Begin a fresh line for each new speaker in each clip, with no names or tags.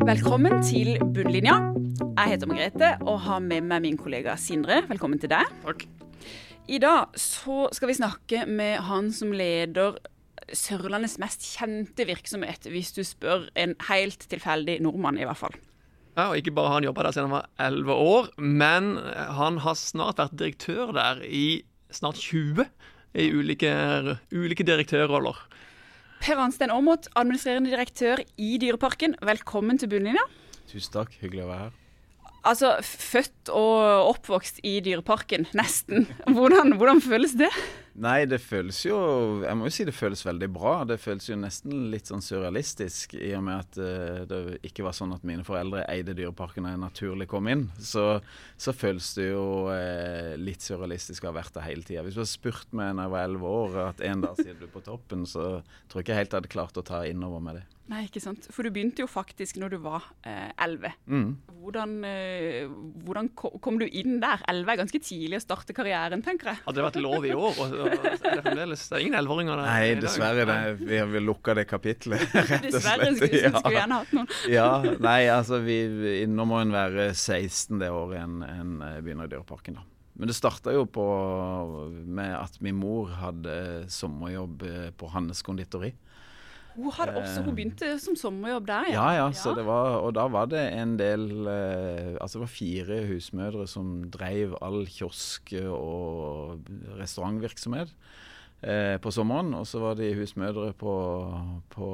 Velkommen til Bunnlinja. Jeg heter Margrethe og har med meg min kollega Sindre. Velkommen til deg.
Takk.
I dag så skal vi snakke med han som leder Sørlandets mest kjente virksomhet, hvis du spør en helt tilfeldig nordmann i hvert fall.
Ja, og ikke bare har han jobbet der siden han var 11 år, men han har snart vært direktør der i snart 20 i ulike direktørroller.
Per Arnstein Aamodt, administrerende direktør i Dyreparken. Velkommen til Bunnlinja.
Tusen takk, hyggelig å være her.
Altså, født og oppvokst i Dyreparken, nesten. Hvordan føles det?
Nei, det føles jo, jeg må jo si det føles veldig bra. Det føles jo nesten litt sånn surrealistisk, i og med at det ikke var sånn at mine foreldre eide Dyreparken og jeg naturlig kom inn. Så føles det jo litt surrealistisk å ha vært der hele tiden. Hvis du har spurt meg når jeg var 11 år, at en dag sitter du på toppen, så tror jeg ikke helt jeg hadde klart å ta innover med det.
Nei, ikke sant. For du begynte jo faktisk når du var 11. Hvordan kom du inn der? 11 er ganske tidlig å starte karrieren, tenker jeg.
Hadde det vært lov i år, og det er fremdeles, det er ingen 11-åringer der.
Nei, dessverre, vi har lukket det kapitlet, rett og slett.
Dessverre, skulle gjerne hatt noen.
Ja, nei, altså, nå må en være 16 det året en begynner i Dyreparken da. Men det startet jo med at min mor hadde sommerjobb på Hannes konditori.
Hun begynte som sommerjobb der, ja.
Ja, så det var, og da var det en del, altså det var 4 husmødre som drev all kiosk og restaurantvirksomhet på sommeren, og så var de husmødre på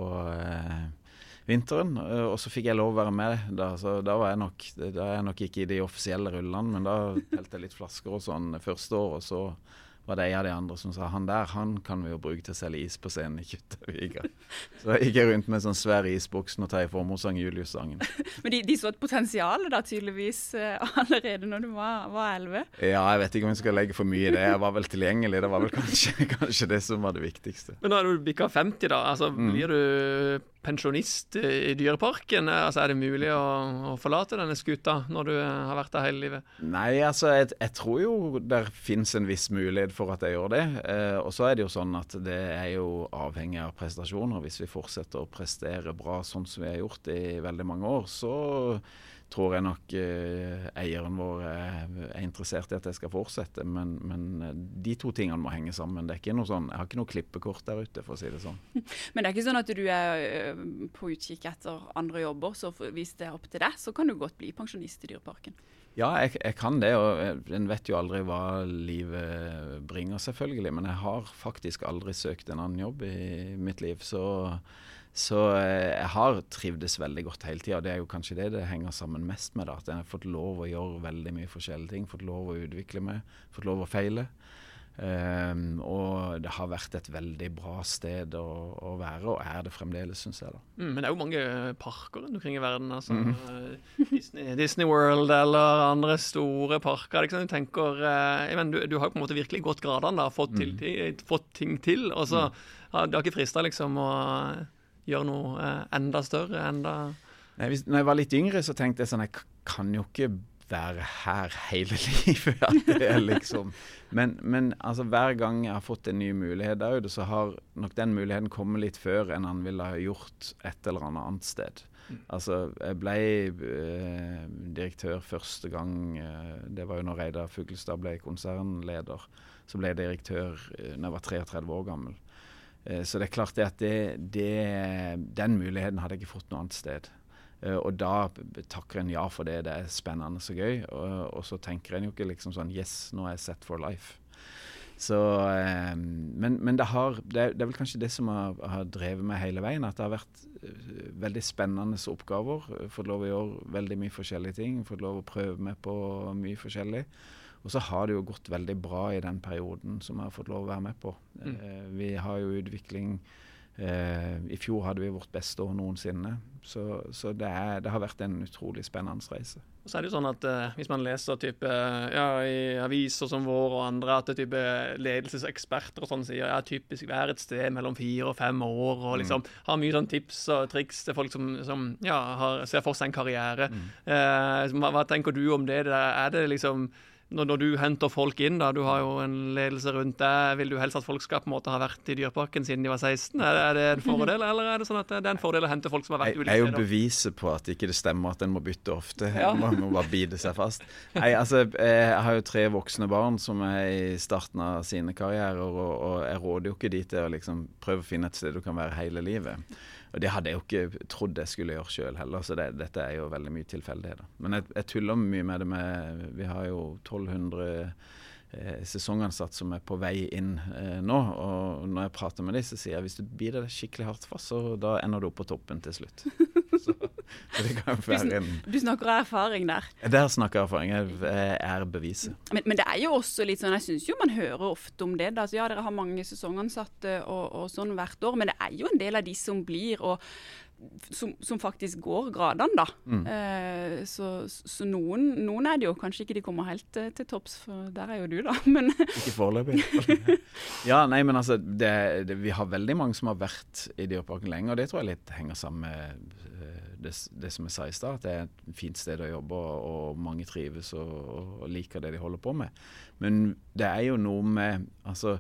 vinteren, og så fikk jeg lov å være med da, så da er jeg nok ikke i de offisielle rullene, men da helte jeg litt flasker og sånn første år, og så var det en av de andre som sa, han kan vi jo bruke til å selge is på scenen i Kjøttavika. Så jeg gikk rundt med sånn svær isboksen og ta i formorsang Julius-sangen.
Men de så et potensial da tydeligvis allerede når du var 11?
Ja, jeg vet ikke om jeg skal legge for mye i det. Jeg var vel tilgjengelig, det var vel kanskje det som var det viktigste.
Men nå er du bikket 50 da, altså blir du pensjonist i Dyreparken? Altså er det mulig å forlate denne skuta når du har vært der hele livet?
Nei, altså jeg tror jo der finnes en viss mulighet for at jeg gjør det. Og så er det jo sånn at det er jo avhengig av prestasjoner. Hvis vi fortsetter å prestere bra sånn som vi har gjort i veldig mange år, så tror jeg nok eieren vår er interessert i at jeg skal fortsette, men de to tingene må henge sammen. Det er ikke noe sånn, jeg har ikke noe klippekort der ute, for å si det sånn.
Men det er ikke sånn at du er på utkikk etter andre jobber, så hvis det er opp til deg, så kan du godt bli pensjonist i Dyreparken.
Ja, jeg kan det, og en vet jo aldri hva livet bringer selvfølgelig, men jeg har faktisk aldri søkt en annen jobb i mitt liv, så jeg har trivdes veldig godt hele tiden, og det er jo kanskje det henger sammen mest med, da, at jeg har fått lov å gjøre veldig mye forskjellige ting, fått lov å utvikle meg, fått lov å feile. Og det har vært et veldig bra sted å være, og er det fremdeles, synes jeg da.
Men det er jo mange parker rundt omkring i verden, altså Disney World eller andre store parker, ikke sant? Du tenker, men du har jo på en måte virkelig gått gradene da, fått ting til, og så det har ikke fristet liksom å gjøre noe enda større, Nei, når jeg var litt yngre så tenkte jeg sånn, jeg kan jo ikke være her hele livet, at det er liksom, men altså hver gang jeg har fått en ny mulighet der ute, så har nok den muligheten kommet litt før enn han ville ha gjort et eller annet sted. Altså, jeg ble direktør første gang, det var jo når Reidar Fuglestad ble konsernleder, så ble jeg direktør når jeg var 33 år gammel. Så det er klart det at den muligheten hadde jeg ikke fått noe annet sted. Og da takker en ja for det er spennende og gøy, og så tenker en jo ikke liksom sånn, yes, nå er jeg set for life. Så, men det er vel kanskje det som har drevet meg hele veien, at det har vært veldig spennende oppgaver, fått lov å gjøre veldig mye forskjellige ting, fått lov å prøve meg på mye forskjellig. Og så har det jo gått veldig bra i den perioden som jeg har fått lov å være med på. Vi har jo utvikling, i fjor hadde vi vårt beste år noensinne, så det har vært en utrolig spennende reise. Og så er det jo sånn at hvis man leser i aviser som vår og andre, at det ledelseseksperter og sånn sier, typisk være et sted mellom 4 og 5 år, og liksom har mye sånn tips og triks til folk som ser for seg en karriere. Hva tenker du om det? Er det liksom når du henter folk inn, da, du har jo en ledelse rundt deg, vil du helst at folk skal på en måte ha vært i dyreparken siden de var 16? Er det en fordel, eller er det sånn at det er en fordel å hente folk som har vært ulike
steder? Jeg er
steder?
jo beviset på at ikke det stemmer at en må bytte ofte. Man må bare bide seg fast. Nei, altså, jeg har jo 3 voksne barn som er i starten av sine karrierer, og jeg råder jo ikke de til å liksom prøve å finne et sted du kan være hele livet. Og det hadde jeg jo ikke trodd jeg skulle gjøre selv heller, så dette er jo veldig mye tilfeldig. Da. Men jeg tuller mye med det vi har jo 1200 sesongansatt som er på vei inn nå, og når jeg prater med dem så sier jeg hvis du biter deg skikkelig hardt fast, så da ender du opp på toppen til slutt. Så det kan jo være
Du snakker av erfaring der.
Der snakker jeg erfaring, jeg er beviset.
Men det er jo også litt sånn, jeg synes jo man hører ofte om det, da. Altså, ja, dere har mange sesongansatte og sånn hvert år, men det er jo en del av de som blir, og som faktisk går gradene da. Så noen er det jo, kanskje ikke de kommer helt til topps, for der er jo du da. Men
ikke foreløpig. Ja, nei, men altså, vi har veldig mange som har vært i dyreparken lenge, og det tror jeg litt henger sammen med det som jeg sa i stad, at det er et fint sted å jobbe, og mange trives og liker det de holder på med. Men det er jo noe med, altså,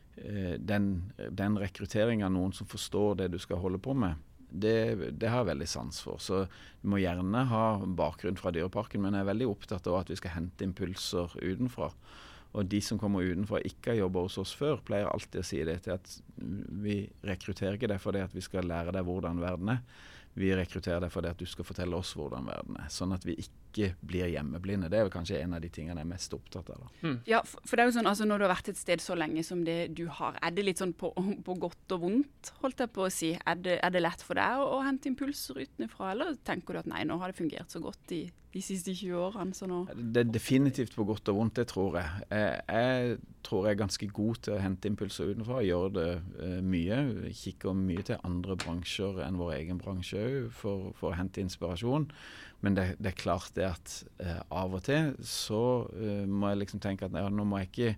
den rekrutteringen av noen som forstår det du skal holde på med, det har jeg veldig sans for. Så du må gjerne ha bakgrunn fra dyreparken, men jeg er veldig opptatt av at vi skal hente impulser utenfra. Og de som kommer utenfra ikke har jobbet hos oss før, pleier alltid å si det til at vi rekrutterer ikke deg fordi at vi skal lære deg hvordan verden er. Vi rekrutterer deg fordi at du skal fortelle oss hvordan verden er, sånn at vi ikke blir hjemmeblinde. Det er jo kanskje en av de tingene jeg er mest opptatt av.
Ja, for det er jo sånn, altså når du har vært et sted så lenge som det du har, er det litt sånn på godt og vondt, holdt jeg på å si? Er det lett for deg å hente impulser utenfra, eller tenker du at nei, nå har det fungert så godt i de siste 20 årene, så nå? Det
er definitivt på godt og vondt, det tror jeg. Jeg tror jeg er ganske god til å hente impulser utenfra, gjør det mye, kikker mye til andre bransjer enn vår egen bransje for å hente inspirasjon. Men det er klart det at av og til så må jeg liksom tenke at nå må jeg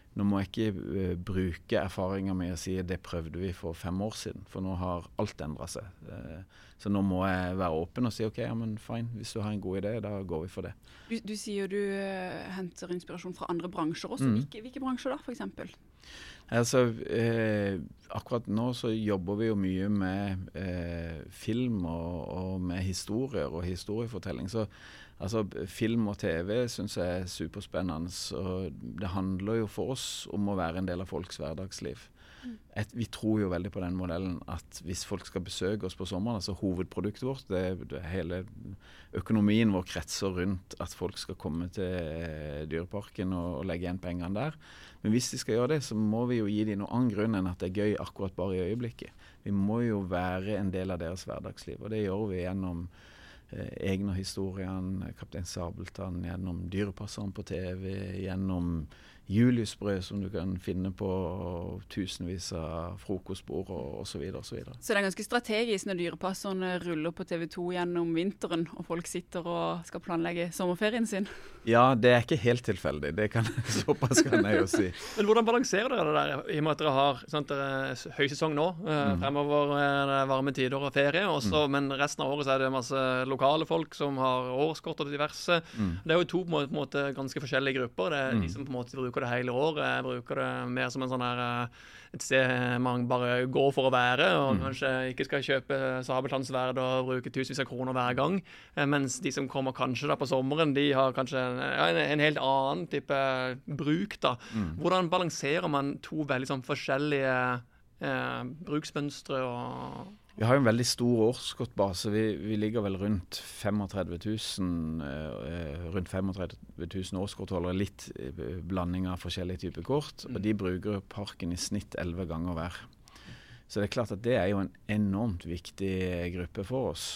ikke bruke erfaringer med å si at det prøvde vi for 5 år siden, for nå har alt endret seg. Så nå må jeg være åpen og si ok, ja, men fine, hvis du har en god idé, da går vi for det.
Du sier du henter inspirasjon fra andre bransjer også. Hvilke bransjer da, for eksempel?
Altså, akkurat nå så jobber vi jo mye med film og med historier og historiefortelling. Så altså, film og TV synes jeg er superspennende, og det handler jo for oss om å være en del av folks hverdagsliv. Vi tror jo veldig på den modellen at hvis folk skal besøke oss på sommeren, altså hovedproduktet vårt, det hele økonomien vår kretser rundt at folk skal komme til dyreparken og legge igjen pengene der. Men hvis de skal gjøre det, så må vi jo gi dem noe annen grunn enn at det er gøy akkurat bare i øyeblikket. Vi må jo være en del av deres hverdagsliv, og det gjør vi gjennom egne historiene, Kaptein Sabeltann, gjennom Dyrepasseren på TV, gjennom Juliusbrød som du kan finne på tusenvis av frokostbord og så videre og så videre. Så
det er ganske strategisk når Dyrepasserne ruller på TV 2 gjennom vinteren, og folk sitter og skal planlegge sommerferien sin?
Ja, det er ikke helt tilfeldig. Såpass kan jeg jo si.
Men hvordan balanserer dere det der, i og med at dere har høysesong nå, fremover varme tider og ferie, også, men resten av året så er det masse lokale folk som har årskort og diverse. Det er jo 2 på en måte ganske forskjellige grupper. Det er de som på en måte bruker det hele året. Jeg bruker det mer som en sånn her, et sted man bare går for å være, og kanskje ikke skal kjøpe Sabeltannsverd og bruke tusenvis av kroner hver gang, mens de som kommer kanskje da på sommeren, de har kanskje en helt annen type bruk da. Hvordan balanserer man 2 veldig sånn forskjellige bruksmønstre og...
Vi har jo en veldig stor årskortbase. Vi ligger vel rundt 35 000 årskortholdere, litt blanding av forskjellige typer kort, og de bruker parken i snitt 11 ganger hver. Så det er klart at det er jo en enormt viktig gruppe for oss.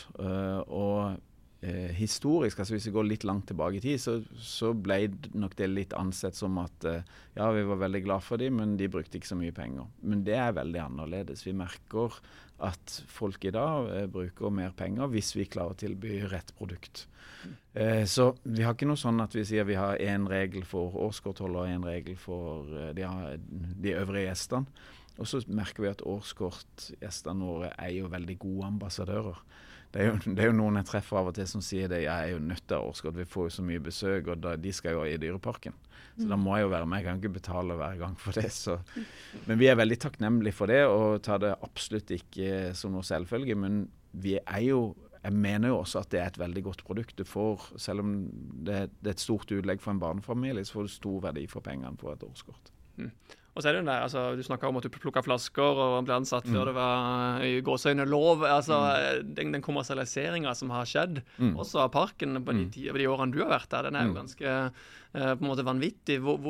Historisk, altså hvis vi går litt langt tilbake i tid, så ble nok det litt ansett som at ja, vi var veldig glad for dem, men de brukte ikke så mye penger. Men det er veldig annerledes. Vi merker at folk i dag bruker mer penger hvis vi klarer å tilby rett produkt. Så vi har ikke noe sånn at vi sier vi har en regel for årskortholder og en regel for de øvrige gjestene. Og så merker vi at årskortgjestene våre er jo veldig gode ambassadører. Det er jo noen jeg treffer av og til som sier det, jeg er jo nødt til å årskort, vi får jo så mye besøk, og de skal jo i dyreparken. Så da må jeg jo være med, jeg kan ikke betale hver gang for det. Så. Men vi er veldig takknemlige for det, og tar det absolutt ikke som noe selvfølge, men vi er jo, jeg mener jo også at det er et veldig godt produkt. Du får, selv om det er et stort utlegg for en barnefamilie, så får du stor verdi for pengene på et årskort.
Og så er det den der, altså, du snakket om at du plukket flasker og ble ansatt før det var i gåseøyne lov. Altså, den kommersialiseringen som har skjedd, også av parken på de årene du har vært der, den er jo ganske på en måte vanvittig. Hvor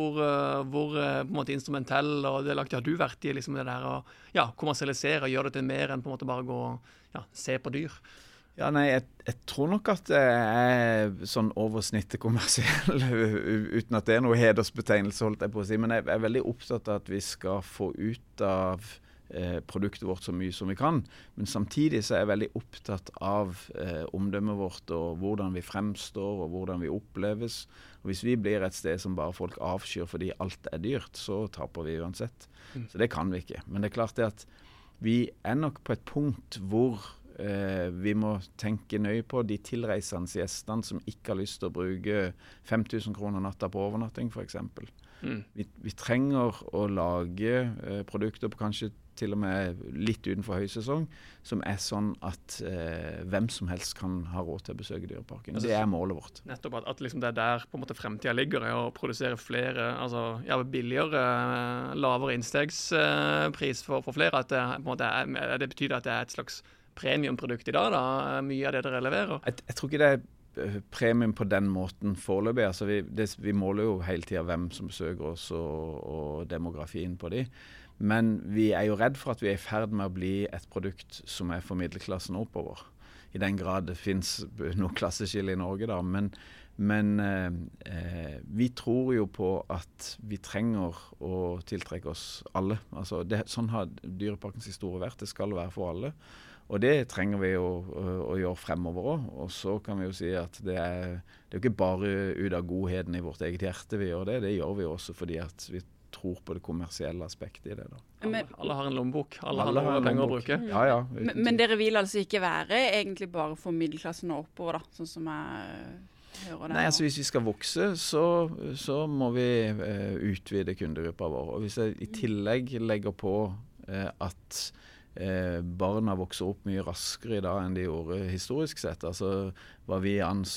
på en måte instrumentell og delaktig har du vært i liksom det der å kommersialisere og gjøre det til mer enn på en måte bare gå og se på dyr?
Ja, nei, jeg tror nok at det er sånn oversnittet kommersiell, uten at det er noe hedersbetegnelse, holdt jeg på å si. Men jeg er veldig opptatt av at vi skal få ut av produktet vårt så mye som vi kan. Men samtidig så er jeg veldig opptatt av omdømmet vårt, og hvordan vi fremstår, og hvordan vi oppleves. Og hvis vi blir et sted som bare folk avskyr fordi alt er dyrt, så taper vi uansett. Så det kan vi ikke. Men det er klart det at vi er nok på et punkt hvor vi må tenke nøye på de tilreisende gjestene som ikke har lyst til å bruke 5 000 kroner natta på overnatting, for eksempel. Vi trenger å lage produkter på kanskje til og med litt utenfor høysesong, som er sånn at hvem som helst kan ha råd til å besøke dyreparken. Det er målet vårt.
Nettopp at liksom det er der på en måte fremtiden ligger, å produsere flere, billigere, lavere innstegspris for flere, at det, på en måte det betyr at det er et slags premiumprodukt i dag, da? Mye av det dere leverer?
Jeg tror ikke det er premium på den måten foreløpig. Altså vi måler jo hele tiden hvem som besøker oss og demografien på de. Men vi er jo redd for at vi er i ferd med å bli et produkt som er for middelklassen oppover. I den grad det finnes noe klasseskille i Norge da, men vi tror jo på at vi trenger å tiltrekke oss alle. Altså sånn har dyreparkens historie vært, det skal være for alle. Og det trenger vi jo å gjøre fremover også. Og så kan vi jo si at det er jo ikke bare ut av godheten i vårt eget hjerte vi gjør det. Det gjør vi også fordi at vi tror på det kommersielle aspektet i det. Da.
Alle har en lommebok. Alle har noe penger å bruke.
Ja.
Men dere vil altså ikke være egentlig bare for middelklassen og oppover, da, sånn som jeg hører det?
Nei, altså hvis vi skal vokse, så må vi utvide kundegruppa vår. Og hvis jeg i tillegg legger på at barna vokser opp mye raskere i dag enn de gjorde historisk sett. Altså, hva vi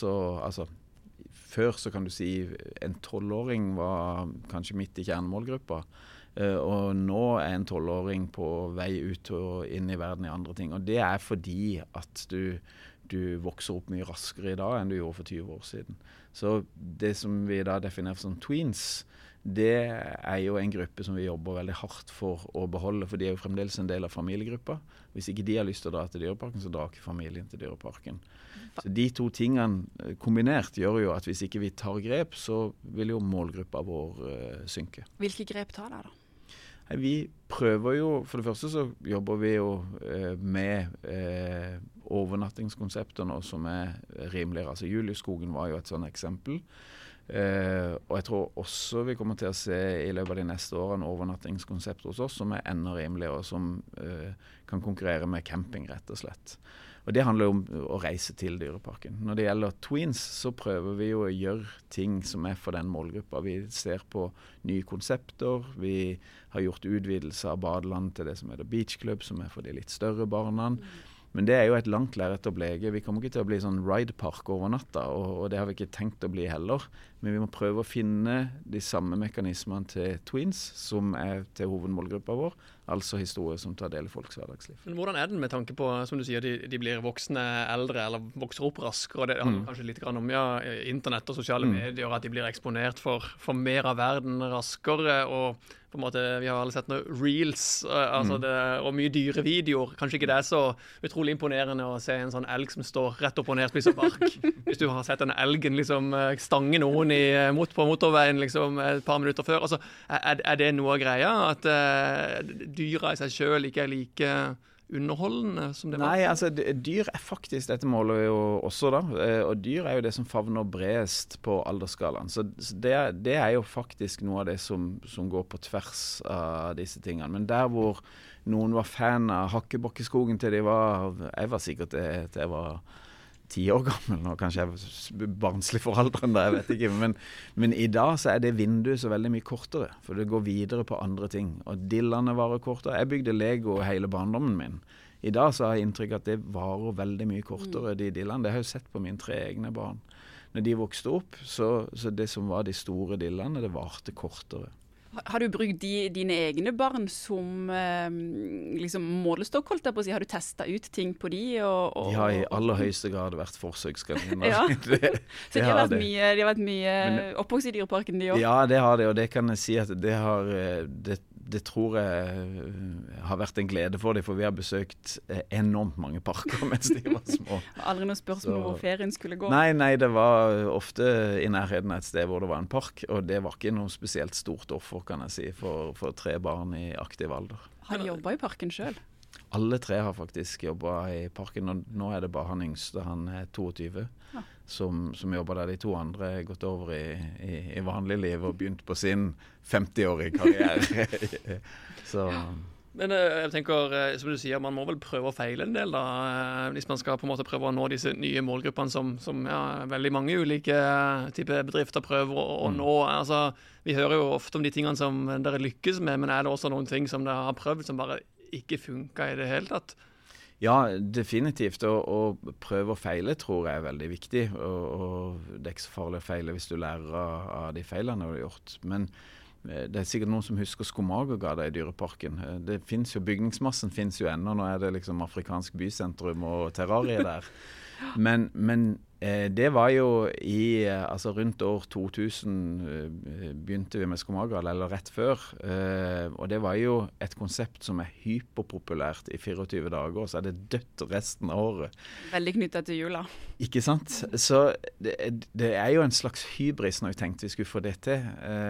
før så kan du si en 12-åring var kanskje midt i kjernemålgruppa, og nå er en 12-åring på vei ut og inn i verden i andre ting. Og det er fordi at du vokser opp mye raskere i dag enn du gjorde for 20 år siden. Så det som vi da definerer som tweens, det er jo en gruppe som vi jobber veldig hardt for å beholde, for de er jo fremdeles en del av familiegruppa. Hvis ikke de har lyst til å dra til dyreparken, så drar ikke familien til dyreparken. Så de to tingene kombinert gjør jo at hvis ikke vi tar grep, så vil jo målgruppa vår synke.
Hvilke grep tar dere da?
Vi prøver jo, for det første så jobber vi jo med overnattingskonsepter nå som er rimeligere. Altså Juliusskogen var jo et sånt eksempel. Og jeg tror også vi kommer til å se i løpet av de neste årene overnattingskonsept hos oss som er enda rimeligere og som kan konkurrere med camping rett og slett. Og det handler jo om å reise til dyreparken. Når det gjelder tweens så prøver vi jo å gjøre ting som er for den målgruppa. Vi ser på nye konsepter, vi har gjort utvidelse av badeland til det som heter Beach Club, som er for de litt større barna. Men det er jo et langt lerret å bleke. Vi kommer ikke til å bli sånn ridepark over natta, og det har vi ikke tenkt å bli heller. Men vi må prøve å finne de samme mekanismene til tweens, som er til hovedmålgruppa vår, altså historier som tar del i folks hverdagsliv.
Men hvordan er den med tanke på, som du sier, de blir voksne eldre, eller vokser opp raskere, og det handler kanskje litt grann om internett og sosiale medier, at de blir eksponert for mer av verden raskere, og på en måte, vi har alle sett noen reels, og mye dyrevideoer. Kanskje ikke det er så utrolig imponerende å se en sånn elg som står rett opp og ned og spiser bark. Hvis du har sett en elgen liksom stange noen på motorveien liksom, et par minutter før. Altså, er det noe av greia? At dyra i seg selv ikke er like underholdende som det var?
Nei, altså dyr er faktisk, dette måler jo også da, og dyr er jo det som favner bredest på aldersskalaen. Så det er jo faktisk noe av det som går på tvers av disse tingene. Men der hvor noen var fan av Hakkebakkeskogen til jeg var sikkert til jeg var 10 år gammel nå, kanskje jeg barnslig for alderen da, jeg vet ikke, men i dag så det vinduet så veldig mye kortere, for det går videre på andre ting, og dillene varer kortere. Jeg bygde Lego hele barndommen min. I dag så har jeg inntrykk at det varer veldig mye kortere, de dillene. Det har jeg jo sett på mine 3 egne barn. Når de vokste opp, så det som var de store dillene, det varte kortere.
Har du brukt dine egne barn som liksom målestokk, holdt jeg på å si? Har du testet ut ting på de?
De har i aller høyeste grad vært forsøkskaniner.
Ja. Så de har vært mye oppvokst i Dyreparken, de også?
Ja, det har de, og det kan jeg si at det tror jeg har vært en glede for dem, for vi har besøkt enormt mange parker mens de var små.
Aldri noe spørsmål om hvor ferien skulle gå?
Nei, det var ofte i nærheten av et sted hvor det var en park, og det var ikke noe spesielt stort offer, kan jeg si, for 3 barn i aktiv alder.
Har de jobbet i parken selv?
Alle 3 har faktisk jobbet i parken, og nå det bare han yngste, han 22, som jobber der. De 2 andre har gått over i vanlig liv og begynt på sin 50-årige karriere. Så...
Men jeg tenker, som du sier, man må vel prøve å feile en del da, hvis man skal på en måte prøve å nå disse nye målgruppene som veldig mange ulike typer bedrifter prøver å nå. Altså, vi hører jo ofte om de tingene som dere lykkes med, men det også noen ting som dere har prøvd som bare ikke funket i det hele tatt?
Ja, definitivt. Å prøve å feile tror jeg veldig viktig. Og det ikke så farlig å feile hvis du lærer av de feilene du har gjort. Men det sikkert noen som husker Skomagergata i Dyreparken. Det finnes jo, bygningsmassen finnes jo ennå. Nå det liksom afrikansk bysentrum og terrarie der. Men det var jo altså rundt år 2000 begynte vi med Skomagergata, eller rett før. Og det var jo et konsept som hyperpopulært i 24 dager, og så det dødt resten av året.
Veldig knyttet til jula.
Ikke sant? Så det jo en slags hybris når vi tenkte vi skulle få det til.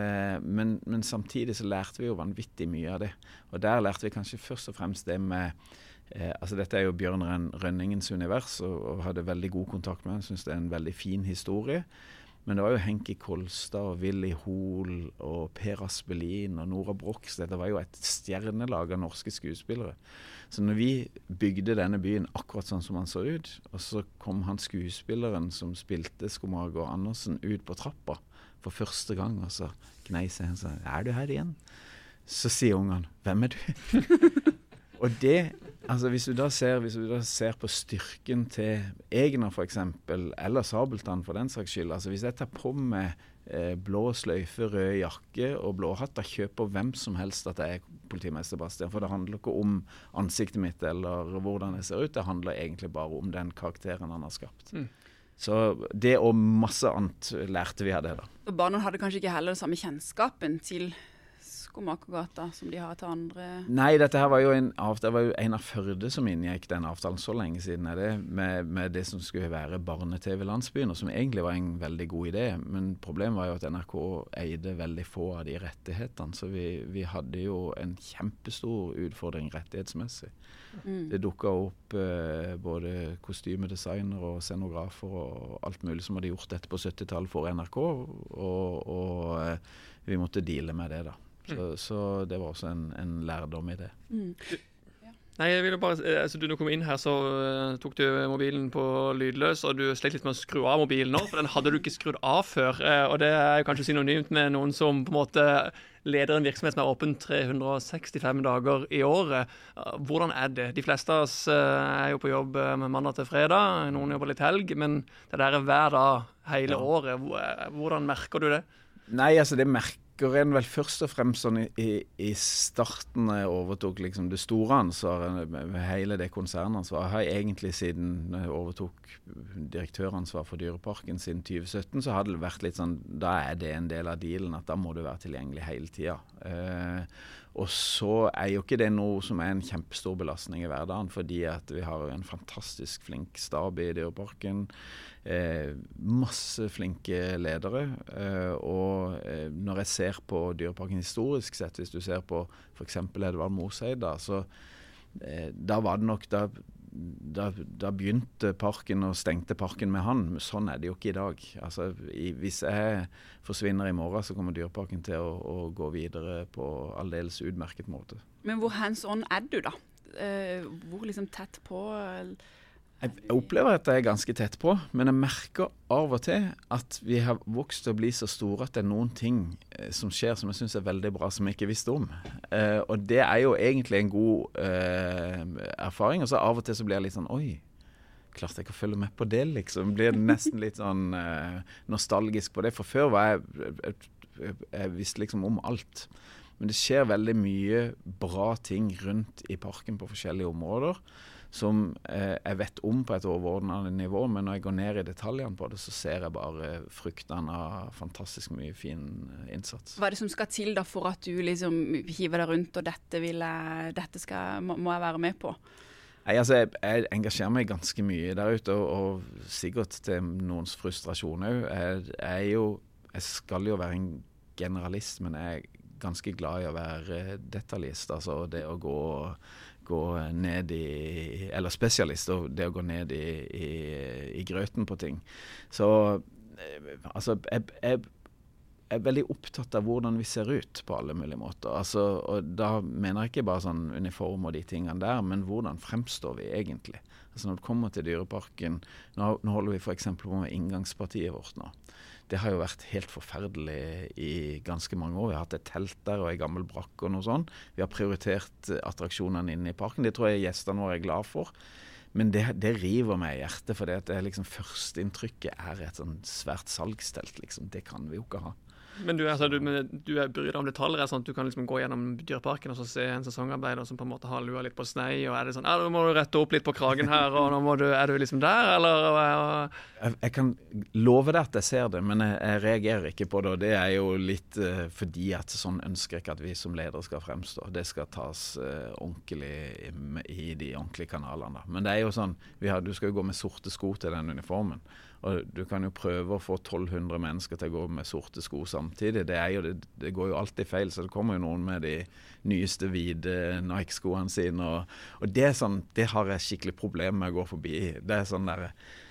Men samtidig så lærte vi jo vanvittig mye av det. Og der lærte vi kanskje først og fremst det med altså dette jo Bjørn Rønningens univers, og hadde veldig god kontakt med han. Jeg synes det en veldig fin historie. Men det var jo Henki Kolstad og Willy Hoel og Per Aspelin og Nora Brox. Det var jo et stjernelag av norske skuespillere. Så når vi bygde denne byen akkurat sånn som han så ut, og så kom han skuespilleren som spilte Skomager Andersen ut på trappa for første gang, og så gnei seg og sa, du her igjen? Så sier ungene, hvem du? Og det, altså hvis du da ser på styrken til Egner for eksempel, eller Sabeltann for den saks skyld, altså hvis jeg tar på meg blå sløyfe, rød jakke og blå hatt, da kjøper hvem som helst at jeg politimester Bastian, for det handler ikke om ansiktet mitt eller hvordan jeg ser ut, det handler egentlig bare om den karakteren han har skapt. Så det og masse annet lærte vi av det da.
Og barna hadde kanskje ikke heller den samme kjennskapen til Skomagergata som de har til andre?
Nei, dette her var jo det var jo Einar Førde som inngikk den avtalen så lenge siden med det som skulle være barne-TV-landsbyen, og som egentlig var en veldig god idé, men problemet var jo at NRK eide veldig få av de rettighetene, så vi hadde jo en kjempestor utfordring rettighetsmessig. Det dukket opp både kostymedesigner og scenografer og alt mulig som hadde gjort dette på 70-tallet for NRK, og vi måtte deale med det da. Så det var også en lærdom i det.
Nei, jeg ville bare, altså du kom inn her så tok du mobilen på lydløs, og du slet litt med å skru av mobilen nå, for den hadde du ikke skrudd av før, og det jo kanskje synonymt med noen som på en måte leder en virksomhet som åpen 365 dager i året. Hvordan det? De fleste av oss jo på jobb mandag til fredag, noen jobber litt helg, men det der hver dag hele året. Hvordan merker du det?
Nei, altså det merker en vel først og fremst sånn i starten jeg overtok liksom det store ansvaret med hele det konsernansvaret. Jeg har egentlig siden jeg overtok direktøransvar for Dyreparken siden 2017, så hadde det vært litt sånn, da det en del av dealen at da må du være tilgjengelig hele tiden. Og så jo ikke det noe som en kjempestor belastning i hverdagen, fordi at vi har en fantastisk flink stab i Dyreparken, masse flinke ledere, og når jeg ser på Dyreparken historisk sett, hvis du ser på for eksempel Edvard Moseid, så da var det nok, da begynte parken og stengte parken med han. Sånn det jo ikke i dag. Altså, hvis jeg forsvinner i morgen, så kommer dyreparken til å gå videre på aldeles utmerket måte.
Men hvor hands-on du da? Hvor liksom tett på?
Jeg opplever at jeg ganske tett på, men jeg merker av og til at vi har vokst til å bli så store at det noen ting som skjer som jeg synes veldig bra, som jeg ikke visste om. Og det jo egentlig en god erfaring, og så av og til så blir jeg litt sånn, oi, klart jeg kan følge med på det, liksom. Blir nesten litt sånn nostalgisk på det, for før var jeg visste liksom om alt. Men det skjer veldig mye bra ting rundt i parken på forskjellige områder, som jeg vet om på et overordnet nivå, men når jeg går ned i detaljene på det, så ser jeg bare fruktene av fantastisk mye fin innsats.
Hva det som skal til da for at du liksom hiver deg rundt, og må jeg være med på?
Nei, altså, jeg engasjerer meg ganske mye der ute, og sikkert til noens frustrasjon også. Jeg skal jo være en generalist, men jeg ganske glad i å være detaljist, altså det å gå ned eller spesialist, og det å gå ned i grøten på ting. Så altså, jeg veldig opptatt av hvordan vi ser ut på alle mulige måter. Altså, og da mener jeg ikke bare sånn uniform og de tingene der, men hvordan fremstår vi egentlig? Altså når det kommer til dyreparken, nå holder vi for eksempel på med inngangspartiet vårt nå. Det har jo vært helt forferdelig i ganske mange år. Vi har hatt et telt der og en gammel brakk og noe sånt. Vi har prioritert attraksjonene inne i parken. Det tror jeg gjestene våre glad for. Men det river meg i hjertet, for det liksom førsteinntrykket et sånn svært salgstelt. Liksom. Det kan vi jo ikke ha.
Men du bryr deg om detaljer, sånn at du kan liksom gå gjennom dyreparken og så se en sesongarbeider som på en måte har lua litt på snei, og det sånn, nå må du rette opp litt på kragen her, og nå du liksom der, eller?
Jeg kan love deg at jeg ser det, men jeg reagerer ikke på det, og det jo litt fordi at sånn ønsker jeg ikke at vi som ledere skal fremstå. Det skal tas ordentlig i de ordentlige kanalene. Men det jo sånn, du skal jo gå med sorte sko til den uniformen, og du kan jo prøve å få 1200 mennesker til å gå med sorte sko samtidig. Det går jo alltid feil, så det kommer jo noen med de nyeste hvite Nike-skoene sine, og det sånn, det har jeg skikkelig problem med å gå forbi. Det sånn der,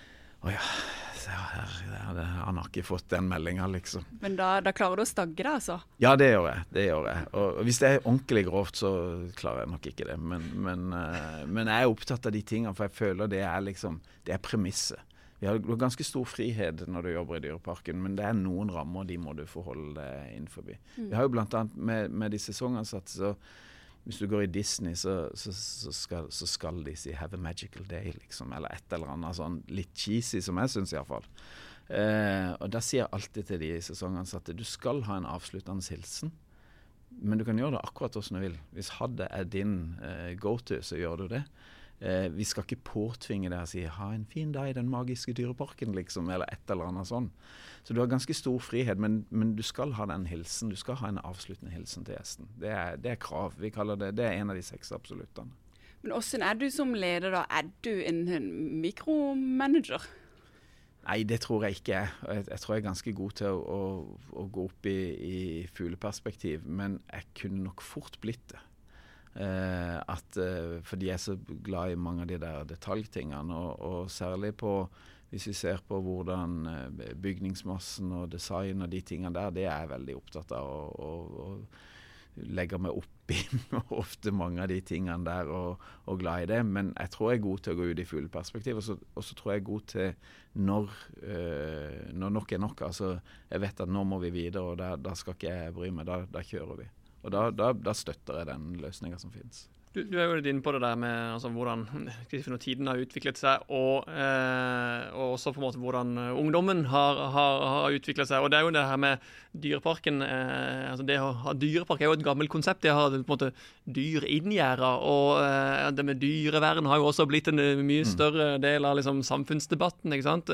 han har ikke fått den meldingen, liksom.
Men da klarer du å stagge det, altså? Ja,
det gjør jeg. Og hvis det ordentlig grovt, så klarer jeg nok ikke det. Men jeg opptatt av de tingene, for jeg føler det liksom, det premisset. Vi har ganske stor frihet når du jobber i dyreparken, men det noen rammer, de må du forholde deg innenfor. Vi har jo blant annet med de sesongansatte, så hvis du går i Disney, så skal de si «Have a magical day», liksom, eller et eller annet sånn litt cheesy, som jeg synes i hvert fall. Og da sier jeg alltid til de sesongansatte, du skal ha en avsluttende hilsen, men du kan gjøre det akkurat hvordan du vil. Hvis hadde din go-to, så gjør du det. Vi skal ikke påtvinge deg å si ha en fin dag i den magiske dyreparken, liksom, eller et eller annet sånn. Så du har ganske stor frihet, men du skal ha den hilsen, du skal ha en avsluttende hilsen til gjesten. Det krav, vi kaller det en av de 6 absoluttene.
Men hvordan du som leder da? Du en mikromanager?
Nei, det tror jeg ikke. Jeg tror jeg ganske god til å gå opp i fugleperspektiv, men jeg kunne nok fort blitt det. Fordi jeg så glad i mange av de der detaljtingene, og særlig hvis vi ser på hvordan bygningsmassen og design og de tingene der, det jeg veldig opptatt av å legge meg opp i ofte mange av de tingene der og glad i det, men jeg tror jeg er god til å gå ut i fugleperspektiv, og så tror jeg er god til når nok nok, altså jeg vet at nå må vi videre, og da skal ikke jeg bry meg, da kjører vi. Og da støtter jeg den løsningen som finnes.
Du jo litt inne på det der med altså, hvordan tiden har utviklet seg, og også på en måte hvordan ungdommen har utviklet seg. Og det jo det her med dyreparken. Altså det å ha dyrepark jo et gammelt konsept. Det har på en måte dyr inngjerder, og det med dyrevern har jo også blitt en mye større del av liksom, samfunnsdebatten, ikke sant?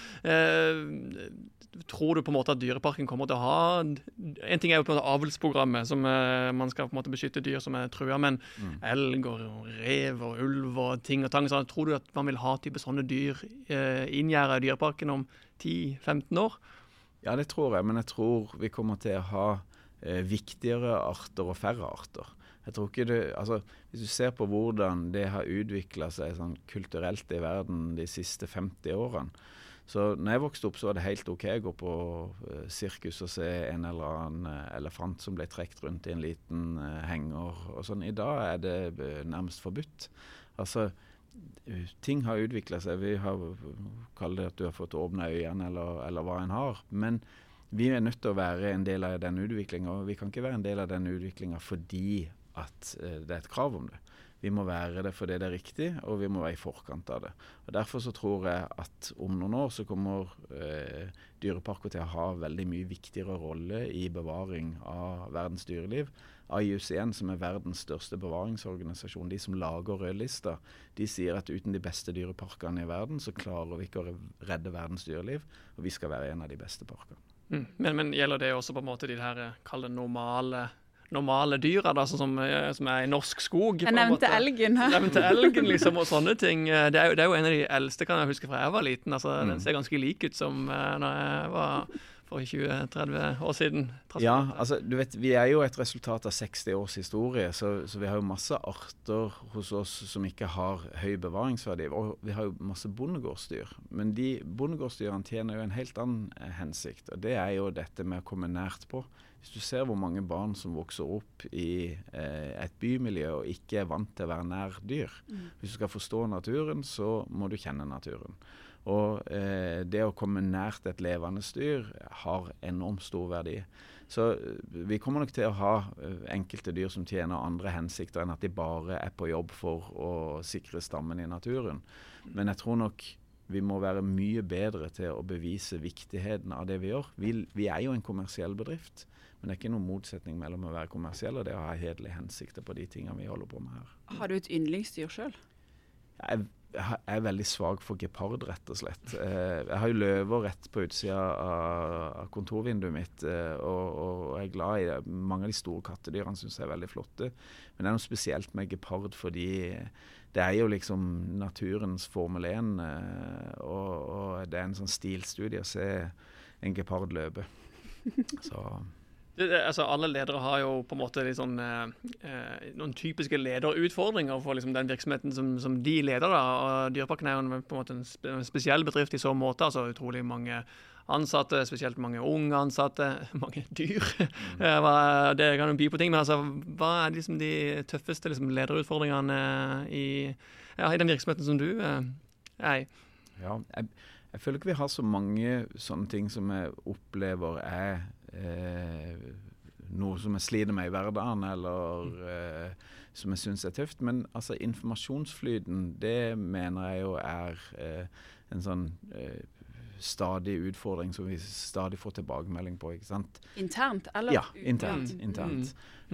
Tror du på en måte at dyreparken kommer til å ha en ting jo på en måte avlsprogrammet som man skal på en måte beskytte dyr som truet, men elg og rev og ulv og ting og tang, så tror du at man vil ha type sånne dyr inngjerdet i dyreparken om 10-15 år?
Ja, det tror jeg, men jeg tror vi kommer til å ha viktigere arter og færre arter. Jeg tror ikke hvis du ser på hvordan det har utviklet seg sånn kulturelt i verden de siste 50 årene, så når jeg vokste opp så var det helt ok å gå på sirkus og se en eller annen elefant som ble trekt rundt i en liten henger og sånn. I dag er det nærmest forbudt. Altså, ting har utviklet seg. Vi har kalt det at du har fått åpne øynene eller hva en har. Men vi er nødt til å være en del av den utviklingen, og vi kan ikke være en del av den utviklingen fordi at det er et krav om det. Vi må være det fordi det er riktig, og vi må være i forkant av det. Og derfor så tror jeg at om noen år så kommer dyreparker til å ha veldig mye viktigere rolle i bevaring av verdens dyreliv. IUCN, som er verdens største bevaringsorganisasjon, de som lager rødlister, de sier at uten de beste dyreparkene i verden, så klarer vi ikke å redde verdens dyreliv, og vi skal være en av de beste parkene.
Men gjelder det også på en måte de her, kall det normale dyra da, som er i norsk skog?
Jeg nevnte elgen her.
Nevnte elgen liksom, og sånne ting. Det er jo en av de eldste, kan jeg huske fra jeg var liten. Altså, den ser ganske lik ut som når jeg var for 20-30 år siden.
Ja, altså du vet, vi er jo et resultat av 60 års historie, så vi har jo masse arter hos oss som ikke har høy bevaringsverdi, og vi har jo masse bondegårdsdyr. Men de bondegårdsdyrene tjener jo en helt annen hensikt, og det er jo dette med å komme nært på. Hvis du ser hvor mange barn som vokser opp i et bymiljø og ikke er vant til å være nær dyr. Hvis du skal forstå naturen, så må du kjenne naturen. Og det å komme nært et levende dyr har enormt stor verdi. Så vi kommer nok til å ha enkelte dyr som tjener andre hensikter enn at de bare er på jobb for å sikre stammen i naturen. Men jeg tror nok vi må være mye bedre til å bevise viktigheten av det vi gjør. Vi er jo en kommersiell bedrift, men det er ikke noen motsetning mellom å være kommersiell og det å ha hederlige hensikter på de tingene vi holder på med her.
Har du et yndlingsdyr selv?
Jeg er veldig svag for gepard, rett og slett. Jeg har jo løver rett på utsida av kontorvinduet mitt, og jeg er glad i det. Mange av de store kattedyrene synes jeg er veldig flotte, men det er noe spesielt med gepard, fordi det er jo liksom naturens Formel 1, og det er en sånn stilstudie å se en gepard løpe. Så...
Altså, alle ledere har jo på en måte liksom, noen typiske lederutfordringer for liksom, den virksomheten som de leder. Da. Og Dyreparken er jo på en måte en spesiell bedrift i så måte. Altså utrolig mange ansatte, spesielt mange unge ansatte, mange dyr. Det kan jo by på ting, men altså, hva er liksom de tøffeste liksom, lederutfordringene i den virksomheten som du er i?
Ja, jeg føler ikke vi har så mange sånne ting som jeg opplever noe som jeg sliter med i hverdagen, eller som jeg synes er tøft. Men altså, informasjonsflyten, det mener jeg jo er en sånn stadig utfordring som vi stadig får tilbakemelding på, ikke sant?
Internt, eller?
Ja, internt.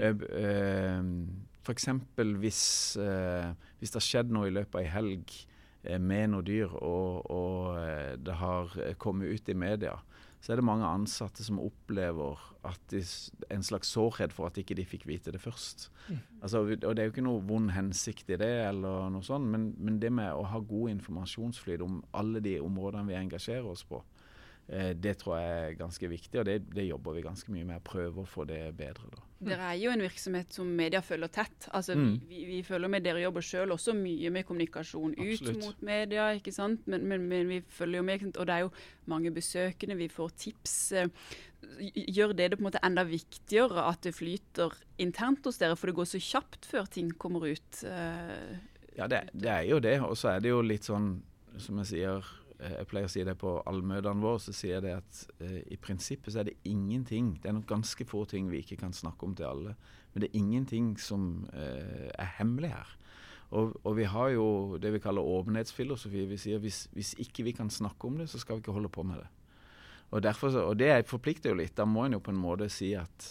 For eksempel hvis det har skjedd noe i løpet av en helg med noe dyr, og det har kommet ut i media, så er det mange ansatte som opplever at en slags sårhet for at ikke de fikk vite det først. Altså, og det er jo ikke noe vond hensikt i det, eller noe sånt, men det med å ha god informasjonsflyt om alle de områdene vi engasjerer oss på, det tror jeg er ganske viktig, og det jobber vi ganske mye med å prøve å få det bedre da.
Dere er jo en virksomhet som media følger tett. Altså, vi følger med, dere jobber selv også mye med kommunikasjon ut mot media, ikke sant? Men vi følger jo med, og det er jo mange besøkende, vi får tips. Gjør det på en måte enda viktigere at det flyter internt hos dere, for det går så kjapt før ting kommer ut?
Ja, det er jo det, og så er det jo litt sånn, som jeg sier, jeg pleier å si det på alle møtene våre, så sier jeg det at i prinsippet så er det ingenting, det er noen ganske få ting vi ikke kan snakke om til alle, men det er ingenting som er hemmelig her. Og vi har jo det vi kaller åpenhetsfilosofi, vi sier hvis ikke vi kan snakke om det, så skal vi ikke holde på med det. Og det forplikter jo litt, da må en jo på en måte si at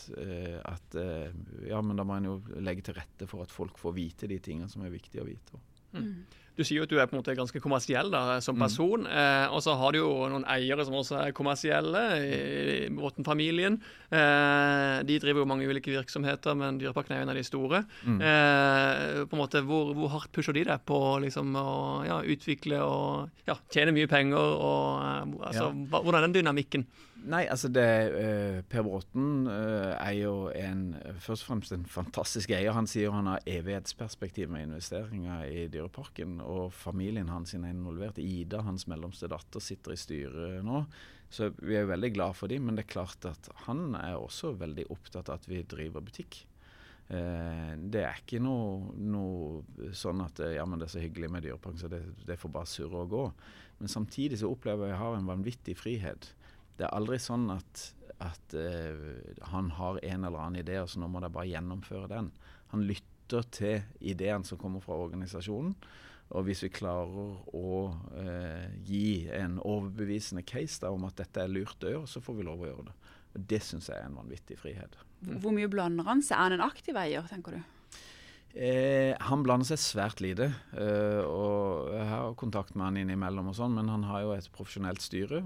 ja, men da må en jo legge til rette for at folk får vite de tingene som er viktige å vite.
Du sier jo at du på en måte ganske kommersiell da, som person, og så har du jo noen eiere som også kommersielle, i Bråten-familien. De driver jo mange ulike virksomheter, men Dyreparken en av de store. På en måte, hvor hardt pusher de deg på liksom, å utvikle og tjene mye penger? Og, altså, hvordan er den dynamikken?
Nei, altså Per Bråten jo først og fremst en fantastisk eier. Han sier han har evighetsperspektiv med investeringer i Dyreparken, og familien hans er involvert. Ida, hans mellomste datter, sitter i styret nå. Så vi jo veldig glad for dem, men det klart at han også veldig opptatt av at vi driver butikk. Det ikke noe sånn at men det så hyggelig med Dyreparken, så det får bare surre og gå. Men samtidig så opplever jeg har en vanvittig frihet. Det aldri sånn at han har en eller annen idé, og så nå må de bare gjennomføre den. Han lytter til ideen som kommer fra organisasjonen, og hvis vi klarer å gi en overbevisende case da, om at dette lurt å gjøre, så får vi lov å gjøre det. Og det synes jeg en vanvittig frihet.
Hvor mye blander han seg? Han en aktiv eier, tenker du?
Han blander seg svært lite, og jeg har kontakt med han innimellom og sånn, men han har jo et profesjonelt styre,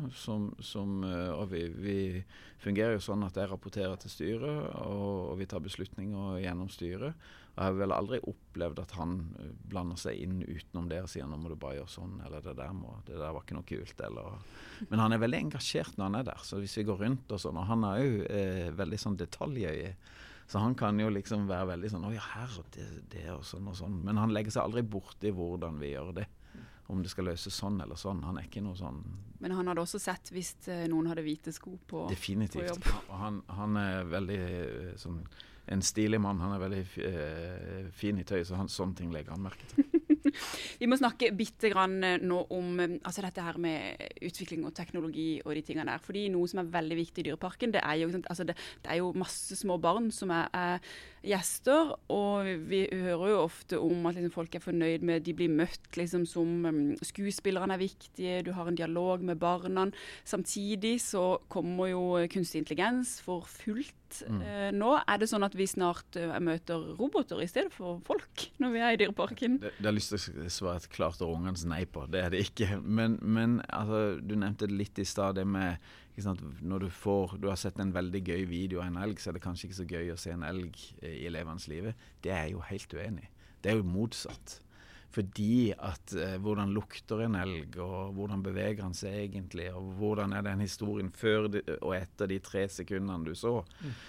og vi fungerer jo sånn at jeg rapporterer til styret, og vi tar beslutninger gjennom styret. Og jeg har vel aldri opplevd at han blander seg inn utenom det og sier nå må du bare gjøre sånn, eller det der var ikke noe kult. Men han veldig engasjert når han der, så hvis vi går rundt og sånn, og han har jo veldig sånn detaljøye, så han kan jo liksom være veldig sånn, her og det og sånn. Men han legger seg aldri bort i hvordan vi gjør det. Om det skal løses sånn eller sånn. Han ikke noe sånn. Men
han hadde også sett hvis noen hadde hvite sko på jobb.
Definitivt. Og han veldig sånn, en stilig mann. Han veldig fin i tøy, så sånne ting legger han merke til.
Vi må snakke bitte grann nå om dette her med utvikling og teknologi og de tingene der. Fordi noe som veldig viktig i Dyreparken, det jo, det jo masse små barn som gjester, og vi hører jo ofte om at liksom, folk fornøyd med de blir møtt liksom, som skuespillerne viktige, du har en dialog med barna. Samtidig så kommer jo kunstig intelligens for fullt. Nå det sånn at vi snart møter roboter i stedet for folk når vi i Dyreparken.
Det har lyst til å svare et klart og rungende nei på, det det ikke. Men altså, du nevnte det litt i stad, det med når du har sett en veldig gøy video av en elg, så det kanskje ikke så gøy å se en elg i elevenes livet. Det jo helt uenig. Det jo motsatt. Fordi at hvordan lukter en elg, og hvordan beveger han seg egentlig, og hvordan den historien før og etter de 3 sekundene du så.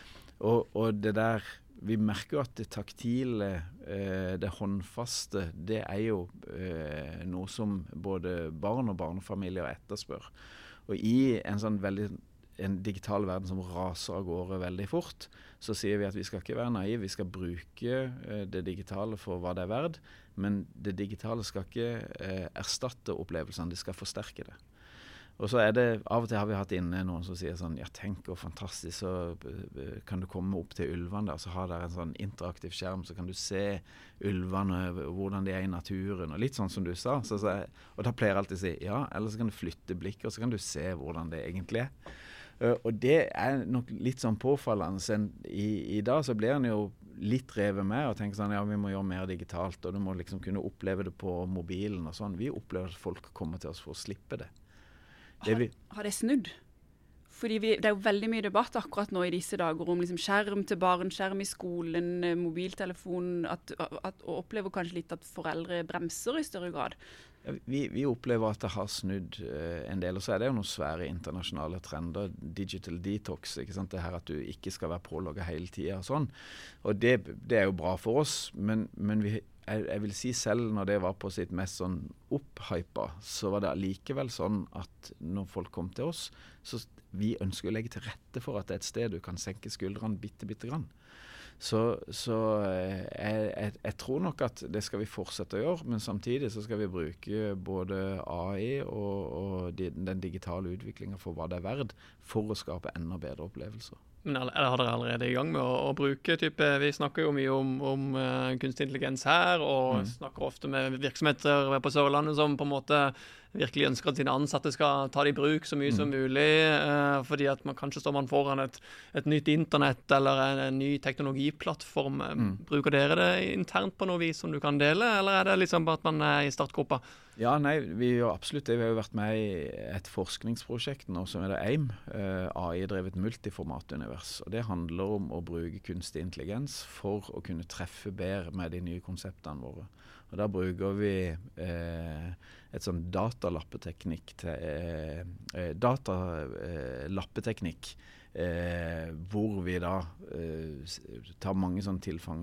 Og det der, vi merker jo at det taktile, det håndfaste, det jo noe som både barn og barnefamilier etterspør. Og i en digital verden som raser av gårde veldig fort, så sier vi at vi skal ikke være naive, vi skal bruke det digitale for hva det verdt, men det digitale skal ikke erstatte opplevelsene, det skal forsterke det. Og så det, av og til har vi hatt inne noen som sier sånn, tenk hvor fantastisk, så kan du komme opp til ulvene der, så har der en sånn interaktiv skjerm, så kan du se ulvene, hvordan de i naturen, og litt sånn som du sa. Og da pleier jeg alltid å si, eller så kan du flytte blikket, og så kan du se hvordan det egentlig Og det nok litt sånn påfallende. I dag så blir han jo litt revet med og tenker sånn, vi må gjøre mer digitalt, og du må liksom kunne oppleve det på mobilen og sånn. Vi opplever at folk kommer til oss for å slippe det.
Har det snudd? Fordi det jo veldig mye debatt akkurat nå i disse dager om liksom skjerm til barn, skjerm i skolen, mobiltelefon, og opplever kanskje litt at foreldre bremser i større grad.
Vi opplever at det har snudd en del, og så det jo noen svære internasjonale trender, digital detox, ikke sant? Det her at du ikke skal være pålogget hele tiden og sånn. Og det jo bra for oss, men jeg vil si selv når det var på sitt mest sånn opphypa, så var det likevel sånn at når folk kom til oss, så vi ønsker å legge til rette for at det et sted du kan senke skuldrene bitte grann. Så jeg tror nok at det skal vi fortsette å gjøre, men samtidig så skal vi bruke både AI og den digitale utviklingen for hva det verdt, for å skape enda bedre opplevelser.
Eller har dere allerede i gang med å bruke vi snakker jo mye om kunstig intelligens her, og snakker ofte med virksomheter på Sørlandet som på en måte virkelig ønsker at sine ansatte skal ta det i bruk så mye som mulig, fordi at kanskje står man foran et nytt internett eller en ny teknologiplattform. Bruker dere det internt på noe vis som du kan dele, eller er det liksom bare at man er i startgruppa?
Ja, nei, vi gjør absolutt det. Vi har jo vært med i et forskningsprosjekt nå som heter AIM, AI-drevet multiformatunivers. Og det handler om å bruke kunstig intelligens for å kunne treffe bedre med de nye konseptene våre. Og da bruker vi et sånn datalappeteknikk hvor vi da tar mange sånne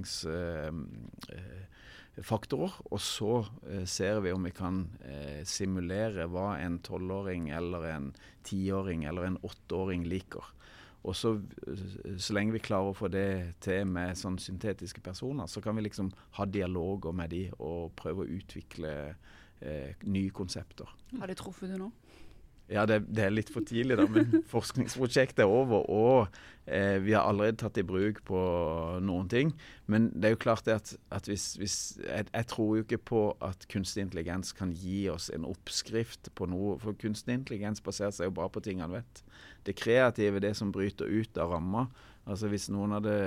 tilfangsfaktorer, og så ser vi om vi kan simulere hva en 12-åring eller en 10-åring eller en 8-åring liker. Og så lenge vi klarer å få det til med sånne syntetiske personer, så kan vi liksom ha dialoger med de og prøve å utvikle nye konsepter.
Har de truffet det nå?
Ja, det er litt for tidlig da, men forskningsprosjektet er over, og vi har allerede tatt i bruk på noen ting. Men det er jo klart det at jeg tror jo ikke på at kunstig intelligens kan gi oss en oppskrift på noe, for kunstig intelligens baserer seg jo bare på ting han vet. Det kreative, det som bryter ut av ramma. Altså hvis noen hadde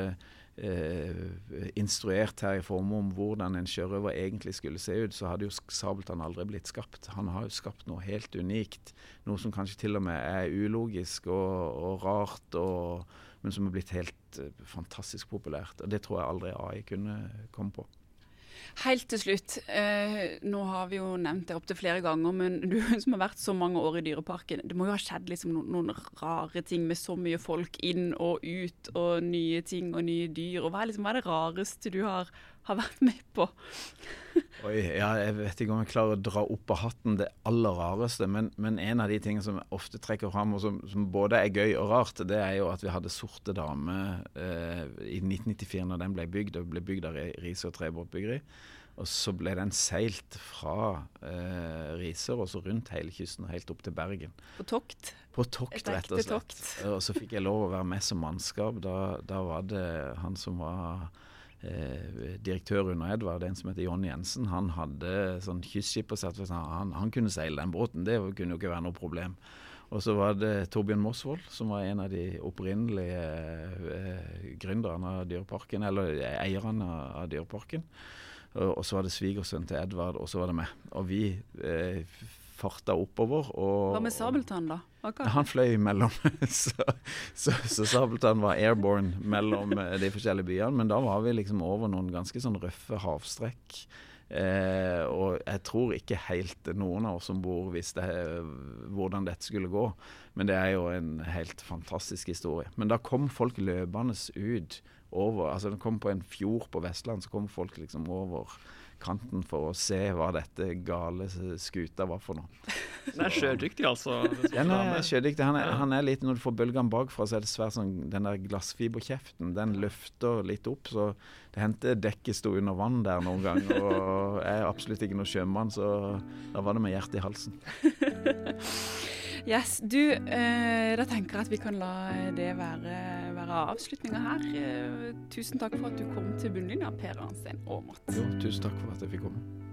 instruert her i form om hvordan en sjørøver egentlig skulle se ut, så hadde jo Sabeltann aldri blitt skapt. Han har jo skapt noe helt unikt, noe som kanskje til og med er ulogisk og rart, men som er blitt helt fantastisk populært. Og det tror jeg aldri AI kunne komme på.
Helt til slutt, nå har vi jo nevnt det opp til flere ganger, men du som har vært så mange år i Dyreparken, det må jo ha skjedd liksom noen rare ting med så mye folk inn og ut, og nye ting og nye dyr, og hva er det rareste du har vært med på?
Oi, ja, jeg vet ikke om jeg klarer å dra opp av hatten det aller rareste, men en av de tingene som jeg ofte trekker frem, og som både er gøy og rart, det er jo at vi hadde Sorte Dame i 1994 når den ble bygd, og ble bygd av Risør Trebåtbyggeri. Og så ble den seilt fra Risør og så rundt hele kysten og helt opp til Bergen.
På tokt?
På tokt, rett og slett. Og så fikk jeg lov å være med som mannskap. Da var det han som var direktør under Edvard, en som heter Jon Jensen. Han hadde sånn kystskippersertifikat. Han kunne seile den båten, det kunne jo ikke være noe problem. Og så var det Torbjørn Mosvold, som var en av de opprinnelige gründerne av Dyreparken, eller eierne av Dyreparken. Og så var det svigersønn til Edvard, og så var det meg. Og vi farta oppover. Hva
med Sabeltann da?
Han fløy mellom, så Sabeltann var airborne mellom de forskjellige byene, men da var vi liksom over noen ganske sånn røffe havstrekk. Og jeg tror ikke helt noen av oss som bor visste hvordan dette skulle gå, men det er jo en helt fantastisk historie. Men da kom folk løpende ut over, altså de kom på en fjord på Vestland, så kom folk liksom over kanten for å se hva dette gale skuta var for noe.
Den er sjødyktig altså.
Den er sjødyktig. Han er litt, når du får bølgene bakfra, så er det svært sånn, den der glassfiberkjeften, den løfter litt opp, så det hendte dekket sto under vann der noen gang, og jeg er absolutt ikke noe sjømann, så da var det med hjertet i halsen.
Yes, da tenker jeg at vi kan la det være avslutningen her. Tusen takk for at du kom til Bunnlinja, Per Arnstein Aamodt.
Jo, tusen takk for at jeg fikk komme.